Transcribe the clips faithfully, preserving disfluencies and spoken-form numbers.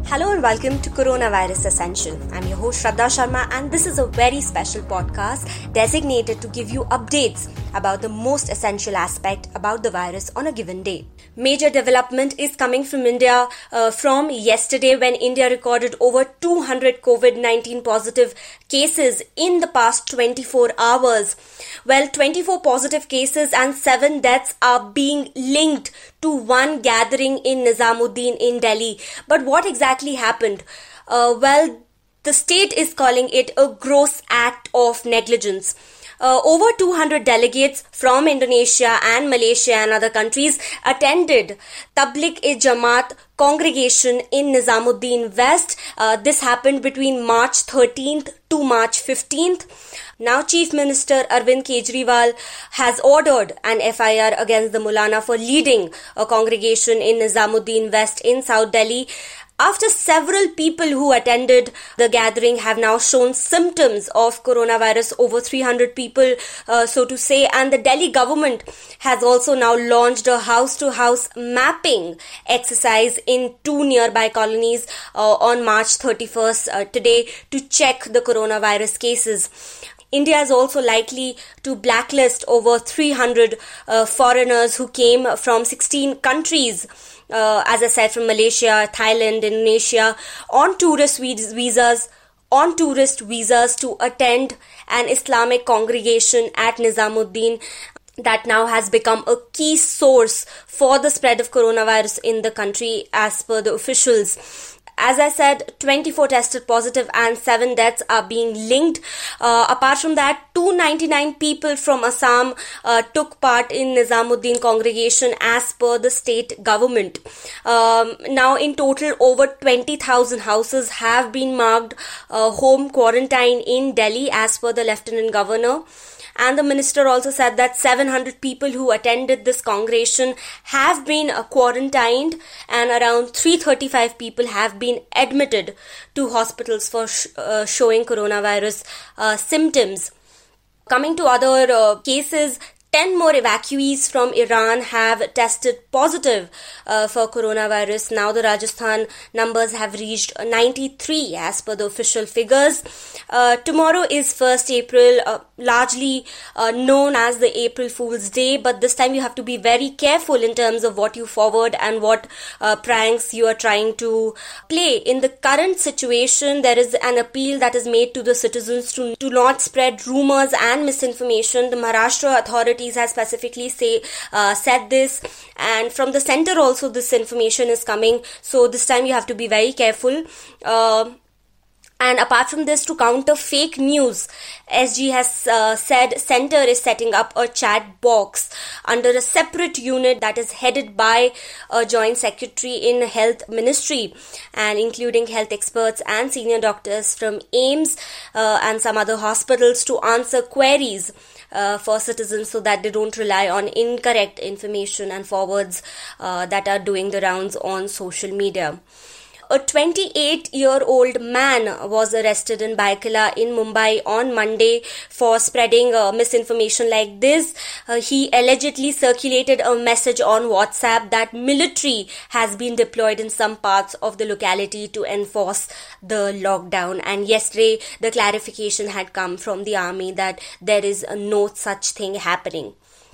Hello and welcome to Coronavirus Essential. I'm your host Shraddha Sharma and this is a very special podcast designated to give you updates about the most essential aspect about the virus on a given day. Major development is coming from India uh, from yesterday when India recorded over two hundred covid nineteen positive cases in the past twenty-four hours. Well, twenty-four positive cases and seven deaths are being linked to one gathering in Nizamuddin in Delhi. But what exactly happened? Uh, well, the state is calling it a gross act of negligence. Uh, over two hundred delegates from Indonesia and Malaysia and other countries attended Tabligh-e-Jamaat congregation in Nizamuddin West. Uh, this happened between March thirteenth to March fifteenth. Now, Chief Minister Arvind Kejriwal has ordered an F I R against the Maulana for leading a congregation in Nizamuddin West in South Delhi. After several people who attended the gathering have now shown symptoms of coronavirus, over three hundred people, uh, so to say, and the Delhi government has also now launched a house-to-house mapping exercise in two nearby colonies uh, on March thirty-first uh, today to check the coronavirus cases. India is also likely to blacklist over three hundred uh, foreigners who came from sixteen countries. Uh, as I said, from Malaysia, Thailand, Indonesia, on tourist visas, on tourist visas to attend an Islamic congregation at Nizamuddin that now has become a key source for the spread of coronavirus in the country as per the officials. As I said, twenty-four tested positive and seven deaths are being linked. Uh, apart from that, two hundred ninety-nine people from Assam uh, took part in Nizamuddin congregation as per the state government. Um, now, in total, over twenty thousand houses have been marked uh, home quarantine in Delhi as per the Lieutenant Governor. And the minister also said that seven hundred people who attended this congregation have been uh, quarantined and around three hundred thirty-five people have been admitted to hospitals for sh- uh, showing coronavirus uh, symptoms. Coming to other uh, cases, ten more evacuees from Iran have tested positive uh, for coronavirus. Now the Rajasthan numbers have reached ninety-three as per the official figures. Uh, tomorrow is first April, uh, largely uh, known as the April Fool's Day, but this time you have to be very careful in terms of what you forward and what uh, pranks you are trying to play. In the current situation, there is an appeal that is made to the citizens to, to not spread rumors and misinformation. The Maharashtra authorities has specifically say uh, said this, and from the center also this information is coming, so this time you have to be very careful. Uh, And apart from this, to counter fake news, S G has uh, said center is setting up a chat box under a separate unit that is headed by a joint secretary in health ministry and including health experts and senior doctors from AIIMS uh, and some other hospitals to answer queries uh, for citizens so that they don't rely on incorrect information and forwards uh, that are doing the rounds on social media. A twenty-eight-year-old man was arrested in Baikala in Mumbai on Monday for spreading uh, misinformation like this. Uh, he allegedly circulated a message on WhatsApp that military has been deployed in some parts of the locality to enforce the lockdown. And yesterday, the clarification had come from the army that there is uh, no such thing happening.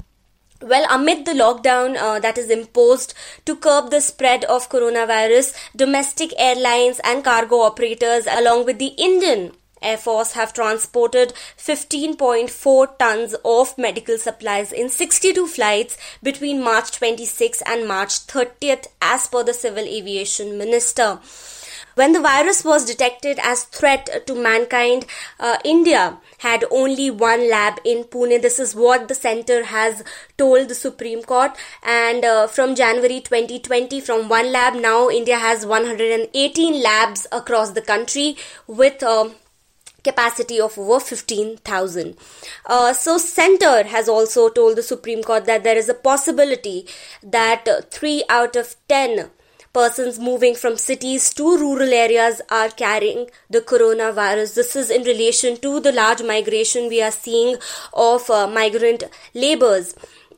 Well, amid the lockdown uh, that is imposed to curb the spread of coronavirus, domestic airlines and cargo operators along with the Indian Air Force have transported fifteen point four tons of medical supplies in sixty-two flights between March twenty-sixth and March thirtieth as per the Civil Aviation Minister. When the virus was detected as threat to mankind, uh, India had only one lab in Pune. This is what the center has told the Supreme Court. And uh, from January twenty twenty, from one lab, now India has one hundred eighteen labs across the country with uh, capacity of over fifteen thousand. Uh, so center has also told the Supreme Court that there is a possibility that uh, three out of ten persons moving from cities to rural areas are carrying the coronavirus. This is in relation to the large migration we are seeing of uh, migrant laborers.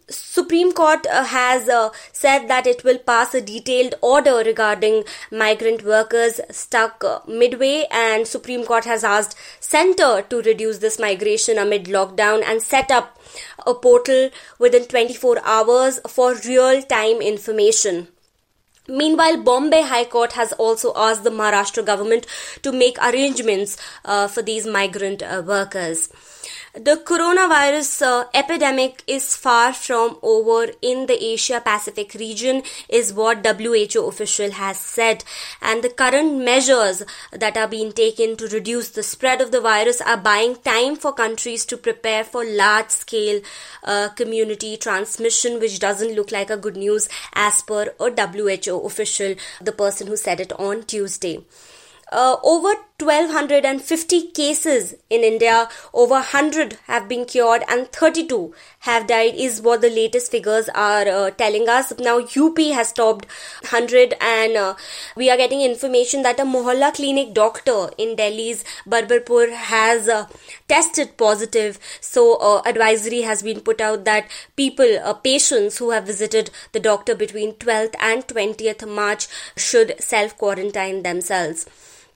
Supreme Court uh, has uh, said that it will pass a detailed order regarding migrant workers stuck uh, midway, and Supreme Court has asked Centre to reduce this migration amid lockdown and set up a portal within twenty-four hours for real-time information. Meanwhile, Bombay High Court has also asked the Maharashtra government to make arrangements uh, for these migrant uh, workers. The coronavirus uh, epidemic is far from over in the Asia-Pacific region, is what W H O official has said. And the current measures that are being taken to reduce the spread of the virus are buying time for countries to prepare for large-scale uh, community transmission, which doesn't look like a good news as per a W H O official, the person who said it on Tuesday. Uh, over twelve fifty cases in India, over one hundred have been cured and thirty-two have died, is what the latest figures are uh, telling us. Now U P has topped one hundred, and uh, we are getting information that a Mohalla clinic doctor in Delhi's Barbarpur has uh, tested positive. So uh, advisory has been put out that people, uh, patients who have visited the doctor between twelfth and twentieth March should self-quarantine themselves.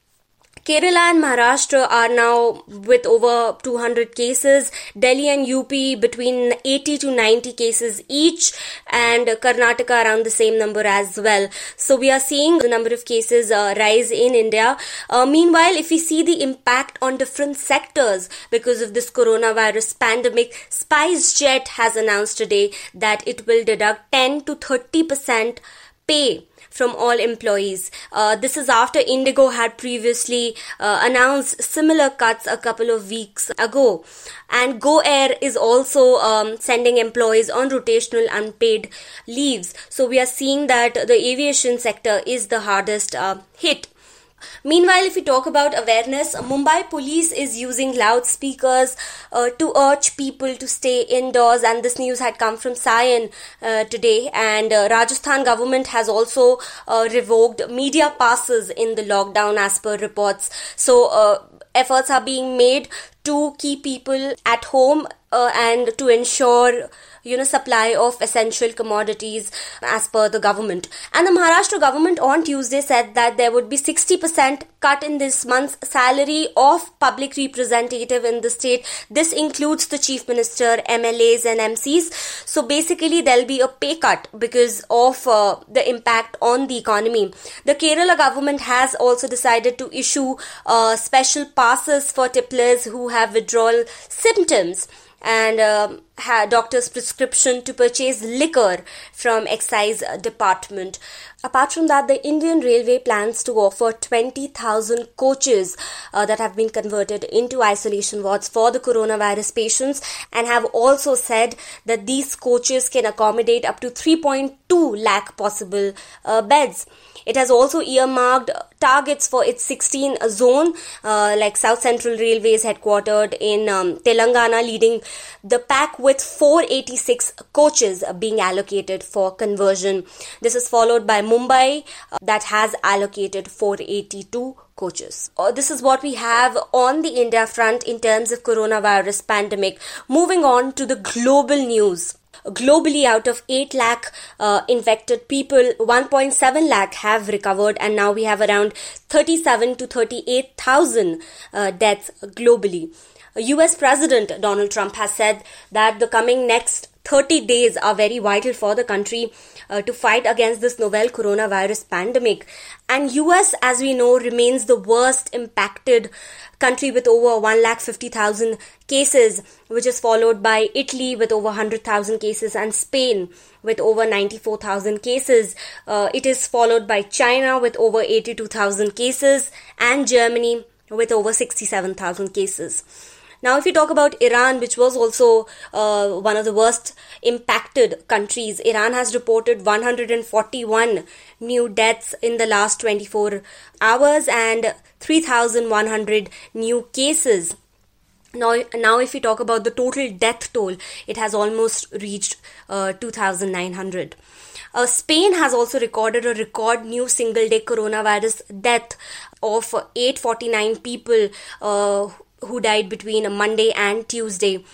Kerala and Maharashtra are now with over two hundred cases, Delhi and U P between eighty to ninety cases each, and Karnataka around the same number as well. So we are seeing the number of cases uh, rise in India. Uh, meanwhile, if we see the impact on different sectors because of this coronavirus pandemic, SpiceJet has announced today that it will deduct ten to thirty percent pay from all employees. Uh, this is after Indigo had previously uh, announced similar cuts a couple of weeks ago. And Go Air is also um, sending employees on rotational unpaid leaves. So we are seeing that the aviation sector is the hardest uh, hit. Meanwhile, if we talk about awareness, Mumbai police is using loudspeakers uh, to urge people to stay indoors, and this news had come from Sion uh, today. And uh, Rajasthan government has also uh, revoked media passes in the lockdown as per reports. So uh, efforts are being made to keep people at home uh, and to ensure you know, supply of essential commodities as per the government. And the Maharashtra government on Tuesday said that there would be sixty percent cut in this month's salary of public representative in the state. This includes the chief minister, M L As and M Cs. So basically there'll be a pay cut because of uh, the impact on the economy. The Kerala government has also decided to issue uh, special passes for tipplers who have withdrawal symptoms and um, ha- doctor's prescription to purchase liquor from excise department. Apart from that, the Indian Railway plans to offer twenty thousand coaches uh, that have been converted into isolation wards for the coronavirus patients, and have also said that these coaches can accommodate up to three point two lakh possible uh, beds. It has also earmarked targets for its sixteen zone, uh, like South Central Railway is headquartered in um, Telangana, leading the pack with four hundred eighty-six coaches being allocated for conversion. This is followed by Mumbai uh, that has allocated four hundred eighty-two coaches. Uh, this is what we have on the India front in terms of coronavirus pandemic. Moving on to the global news. Globally, out of eight lakh uh, infected people, one point seven lakh have recovered, and now we have around thirty-seven to thirty-eight thousand uh, deaths globally. U S President Donald Trump has said that the coming next thirty days are very vital for the country uh, to fight against this novel coronavirus pandemic. And U S, as we know, remains the worst impacted country with over one lakh fifty thousand cases, which is followed by Italy with over one hundred thousand cases and Spain with over ninety-four thousand cases. Uh, it is followed by China with over eighty-two thousand cases and Germany with over sixty-seven thousand cases. Now, if you talk about Iran, which was also uh, one of the worst impacted countries, Iran has reported one hundred forty-one new deaths in the last twenty-four hours and three thousand one hundred new cases. Now, now, if we talk about the total death toll, it has almost reached uh, two thousand nine hundred. Uh, Spain has also recorded a record new single-day coronavirus death of eight hundred forty-nine people uh, who died between Monday and Tuesday.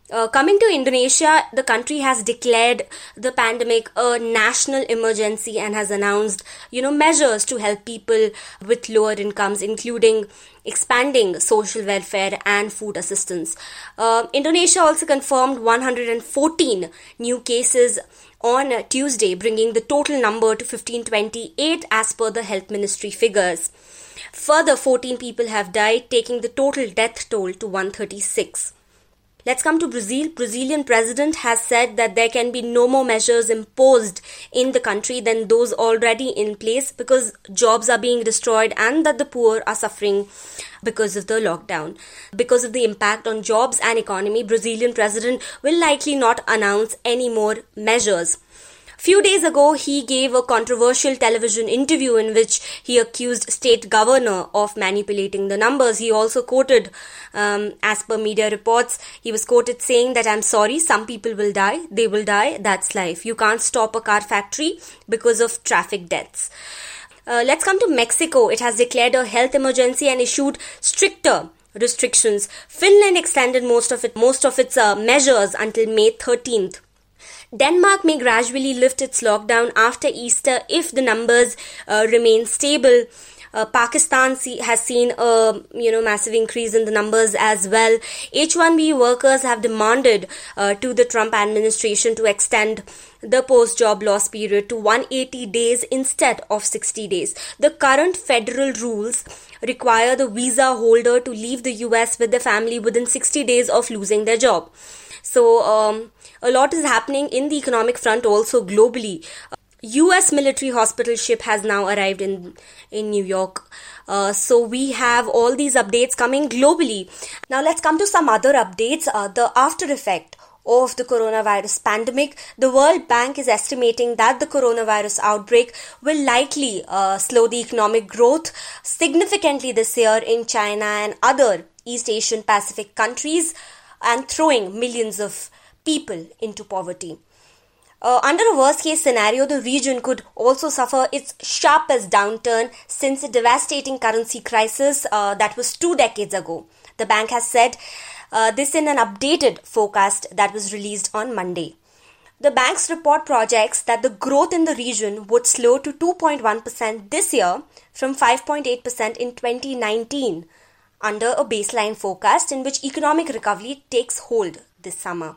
Uh, coming to Indonesia, the country has declared the pandemic a national emergency and has announced, you know, measures to help people with lower incomes, including expanding social welfare and food assistance. Uh, Indonesia also confirmed one hundred fourteen new cases on Tuesday, bringing the total number to fifteen twenty-eight as per the health ministry figures. Further, fourteen people have died, taking the total death toll to one hundred thirty-six. Let's come to Brazil. Brazilian president has said that there can be no more measures imposed in the country than those already in place because jobs are being destroyed and that the poor are suffering because of the lockdown. Because of the impact on jobs and economy, Brazilian president will likely not announce any more measures. Few days ago, he gave a controversial television interview in which he accused state governor of manipulating the numbers. He also quoted, um, as per media reports, he was quoted saying that, "I'm sorry, some people will die. They will die. That's life. You can't stop a car factory because of traffic deaths." Uh, let's come to Mexico. It has declared a health emergency and issued stricter restrictions. Finland extended most of it, most of its uh, measures until May thirteenth. Denmark may gradually lift its lockdown after Easter if the numbers uh, remain stable. Uh, Pakistan see, has seen a you know massive increase in the numbers as well. H one B workers have demanded uh, to the Trump administration to extend the post-job loss period to one hundred eighty days instead of sixty days. The current federal rules require the visa holder to leave the U S with the family within sixty days of losing their job. So, um, a lot is happening in the economic front also globally. U S military hospital ship has now arrived in, in New York. Uh, so we have all these updates coming globally. Now let's come to some other updates. Uh, the after effect of the coronavirus pandemic. The World Bank is estimating that the coronavirus outbreak will likely uh, slow the economic growth significantly this year in China and other East Asian Pacific countries, and throwing millions of people into poverty. Uh, under a worst-case scenario, the region could also suffer its sharpest downturn since a devastating currency crisis uh, that was two decades ago. The bank has said uh, this in an updated forecast that was released on Monday. The bank's report projects that the growth in the region would slow to two point one percent this year from five point eight percent in twenty nineteen, under a baseline forecast in which economic recovery takes hold this summer.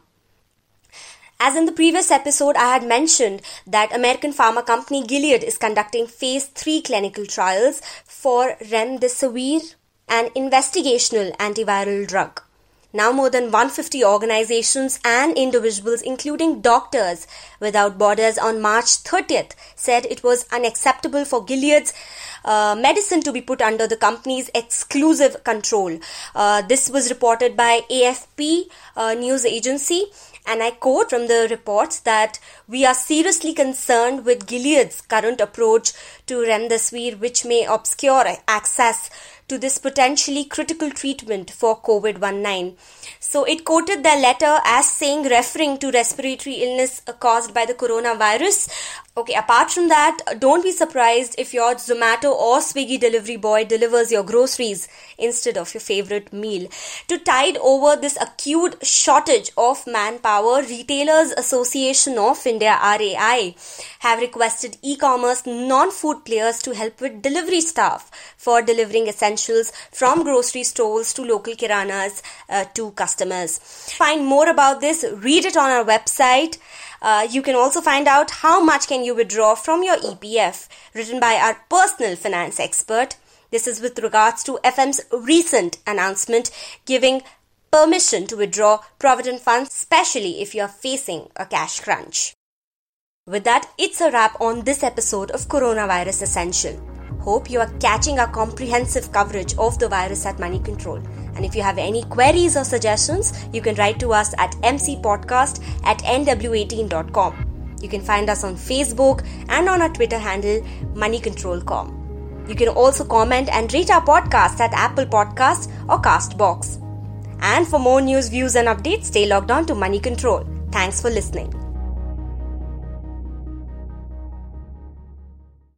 As in the previous episode, I had mentioned that American pharma company Gilead is conducting phase three clinical trials for remdesivir, an investigational antiviral drug. Now more than one hundred fifty organizations and individuals, including Doctors Without Borders, on March thirtieth said it was unacceptable for Gilead's uh, medicine to be put under the company's exclusive control. Uh, this was reported by A F P uh, news agency. And I quote from the reports that we are seriously concerned with Gilead's current approach to remdesivir, which may obscure access to this potentially critical treatment for covid nineteen. So it quoted their letter as saying, referring to respiratory illness caused by the coronavirus. Okay, apart from that, don't be surprised if your Zomato or Swiggy delivery boy delivers your groceries instead of your favorite meal. To tide over this acute shortage of manpower, Retailers Association of India R A I have requested e-commerce non-food players to help with delivery staff for delivering essentials from grocery stores to local kiranas uh, to customers. Find more about this, read it on our website. Uh, you can also find out how much can you withdraw from your E P F, written by our personal finance expert. This is with regards to F M's recent announcement giving permission to withdraw provident funds, especially if you are facing a cash crunch. With that, it's a wrap on this episode of Coronavirus Essential. Hope you are catching our comprehensive coverage of the virus at Money Control. And if you have any queries or suggestions, you can write to us at m c podcast at n w eighteen dot com. You can find us on Facebook and on our Twitter handle, money control dot com. You can also comment and rate our podcast at Apple Podcasts or Castbox. And for more news, views and updates, stay logged on to Money Control. Thanks for listening.